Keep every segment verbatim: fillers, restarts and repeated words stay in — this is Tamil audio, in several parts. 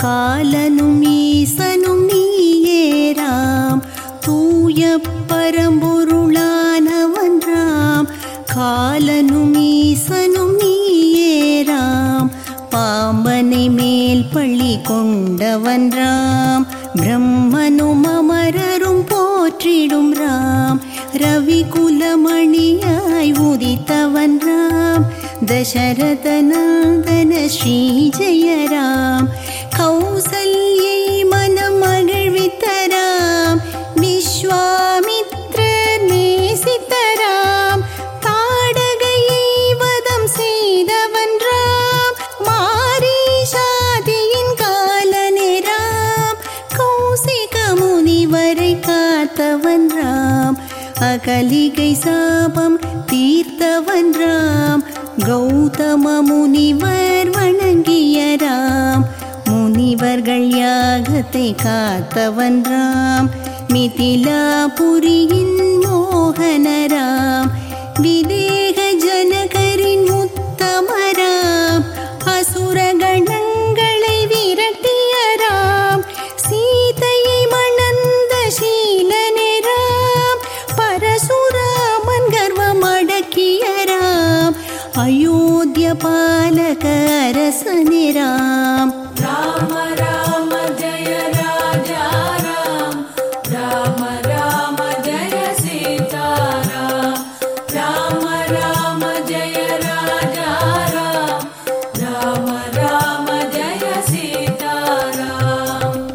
காலனும் ஈசனும் நீயேராம் தூய பரம்பொருளானவன் ராம். காலனும் ஈசனும் நீயேராம் பாம்பனை மேல் பள்ளி கொண்டவன் ராம். பிரம்மனும் அமரரும் போற்றிடும் ராம். ரவி குலமணியாய் உதித்தவன் ராம். தசரத நந்தன ஸ்ரீ ஜெய ராம். கௌசல்யை மனம் மகிழ்வித்த ராம். விஸ்வாமித்ர நேசித்த ராம். தாடகையை வதம் செய்தவன் ராம். மாரீஷாதியின் காலனே ராம். கௌசிக முனிவரை காத்தவன் ராம். அகலிகை சாபம் தீர்த்தவன் ராம். கௌதம முனிவர் வணங்கிய ராம். முனிவர்கள் யாகத்தை காத்தவன் ராம். மிதிலாபுரியின் மோகன ராம். விதேக ஜனகரின் உத்தம ராம். அசுரகணங்களை விரட்டிய ராம். சீதையை மணந்த சீலனே ராம். பரசுராமன் கர்வம் அடக்கிய ராம். அயோத்திய பாலக அரசனே ராம். ராம ராம ஜய ராஜா ராம். ராம ராம ஜய சீதாராம். ராம ராம ஜய ராஜா ராம். ராம ராம ஜய சீதாராம்.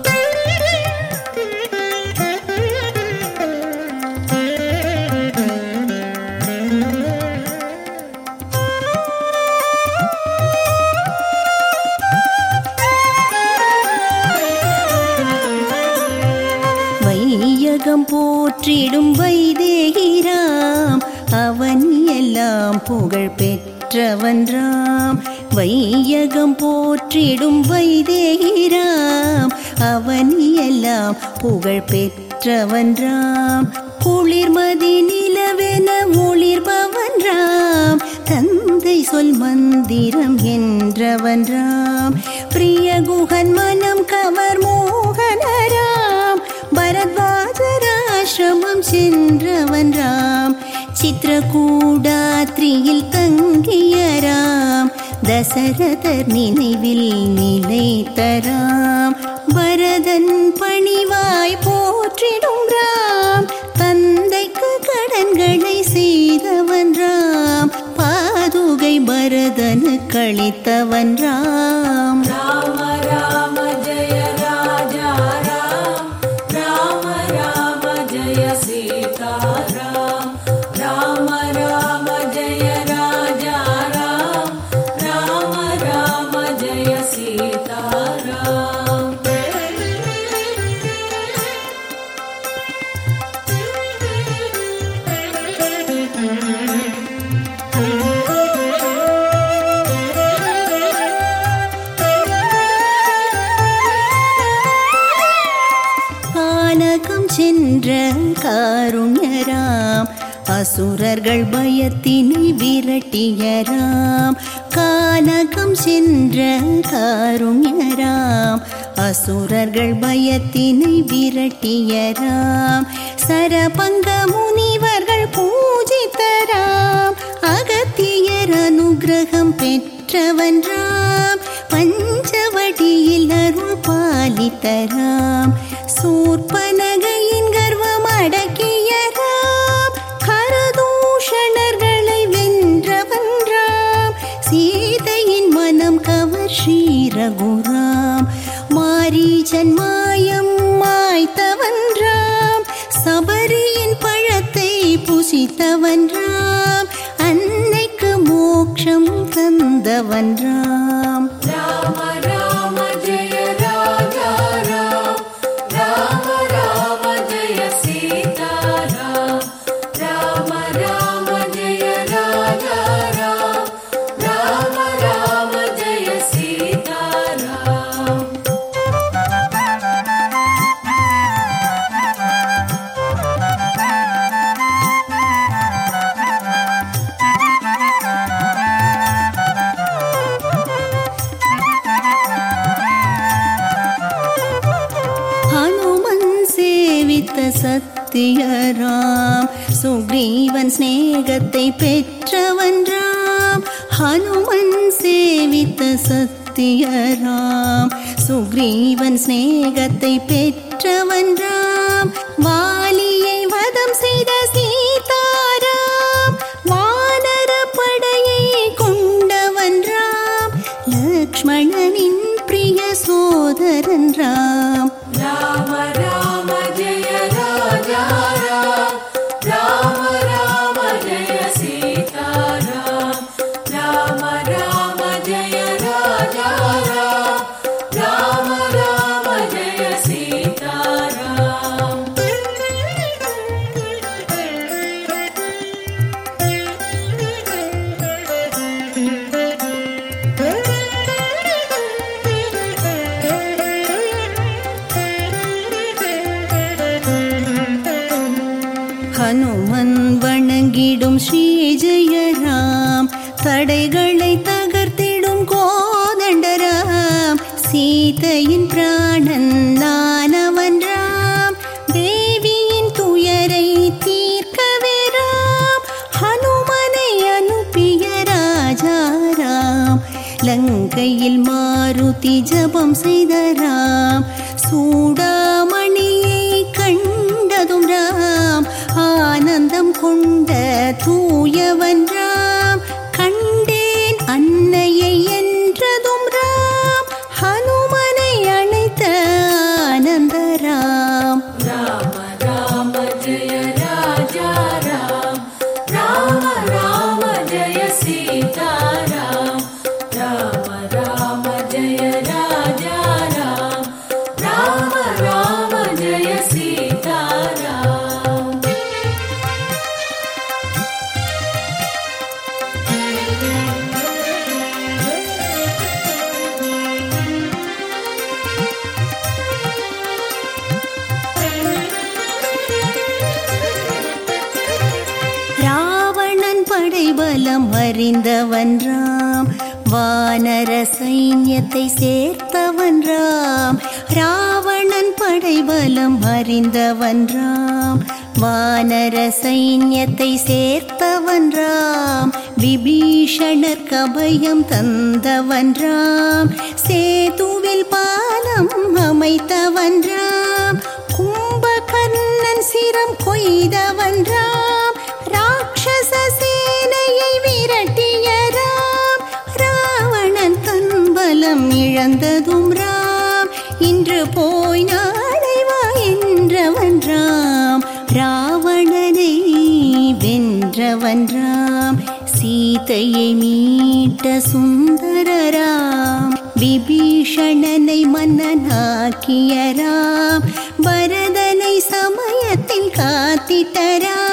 வையகம் போற்றிடும் வைதேகி ராம். அவன் எல்லாம் புகழ் பெற்றவன் ராம். வையகம் போற்றிடும் வைதேகி ராம். அவன் எல்லாம் புகழ் பெற்றவன் ராம். குளிர்மதி நிலவென ஒளிர்பவன் ராம். தந்தை சொல் மந்திரம் என்றவன் ராம். பிரியகுகன் மனம் கவர் மோகன ராம். பரத்வாஜராசிரமம் சென்றவன் ராம். சித்ரகூடாத்ரியில் தங்கிய ராம். தசரதர் நினைவில் நிலைத்த ராம். பரதன் பணிவாய் போற்றிடும் ராம். தந்தைக்கு கடன்களை செய்தவன் ராம். பாதுகை பரதனு கழித்தவன் ராம். ராம ராம ஜய ராஜா ராம். ராம ராம ஜய சீதாராம். ராம ராம ஜய ராஜா ராம். ராம ராம ஜய சீதாராம். கானகம் சென்ற காருண்யராம். அசுரர்கள் பயத்தினை விரட்டிய ராம். கானகம் சென்ற காருண்யராம். அசுரர்கள் பயத்தினை விரட்டிய ராம். சரபங்க முனிவர்கள் பூஜித்த ராம். அகத்தியர் அனுகிரகம் பெற்றவன் ராம். பஞ்சவடியில் அருள் பாலித்த ராம். சூர்பனகையின் கர்வம் அடக்கிய ராம். கரதூஷணர்களை வென்றவன் ராம். சீதையின் மனம் கவர் ஸ்ரீ ரகுராம். மாரீச்சன் மாயம் மாய்த்தவன் ராம். சபரியின் பழத்தை புசித்தவன் ராம். அன்னைக்கு மோட்சம் தந்தவன் ராம். ராம ராம ஜய ராஜா ராம். ராம ராம ஜய சீதாராம். ராம ராம ஜய ராஜா ராம். ராம ராம ஜய சீதாராம். சுக்ரீவன் ஸ்நேகத்தை பெற்றவன் ராம், ஹனுமன் சேவித்த சத்தியராம். சுக்ரீவன் ஸ்நேகத்தை பெற்றவன் ராம், வாலியை வதம் செய்த சீதாராம். வானர படையை கொண்டவன் ராம், லக்ஷ்மணனின் பிரிய சோதரன் ராம். ராம ராம ஜெய ராஜா ராம், ராம ராம ஜெய சீதாராம். ராம ராம ஜெய ராஜா ராம், ராம ராம ஜெய சீதாராம். ஹனுமன் வணங்கிடும் ஸ்ரீ ஜெயராம், தடைகளை தகர்த்திடும் கோதண்டராம். சீதையின் பிராணன் நானவன் ராம், தேவியின் துயரை தீர்க்கவே ராம். ஹனுமனை அனுப்பிய ராஜாராம், லங்கையில் மாருதி ஜபம் செய்த ராம். சூடாமணியை கண்டதும் ராம், ஆனந்தம் கொண்ட தூயவன் ராம். கண்டேன் அன்னையை என்றதும் ராம், ஹனுமனை அழைத்த ஆனந்த ராம். ராம ராம ஜெய ராஜா ராம், ராம ராம ஜெய சீதாராம். ராம ராம ஜெய ராஜா ராம், ராம ராம ஜெய சீதாராம். ராவணன் படைபலம் அறிந்தவன் ராம், வானர சைன்யத்தை சேர்த்தவன் ராம். ராவணன் படைபலம் அறிந்தவன் ராம், வானர சைன்யத்தை சேர்த்தவன் ராம். விபீஷணர் கபயம் தந்தவன் ராம், சேதுவில் பாலம் அமைத்தவன் ராம். கும்பகர்ணன் சிரம் கொய்தவன் ராம், ராட்சச சேனையை விரட்டிய ராம். ராவணன் தன் பலம் இழந்ததும் ராம், இன்று போய் நாளை வா என்றவன் ராம். ராவணனை வென்றவன் ராம், சீதையை மீட்ட சுந்தர ராம். விபீஷணனை மன்னனாக்கிய ராம், பரதனை சமயத்தில் காத்திட்ட ராம்.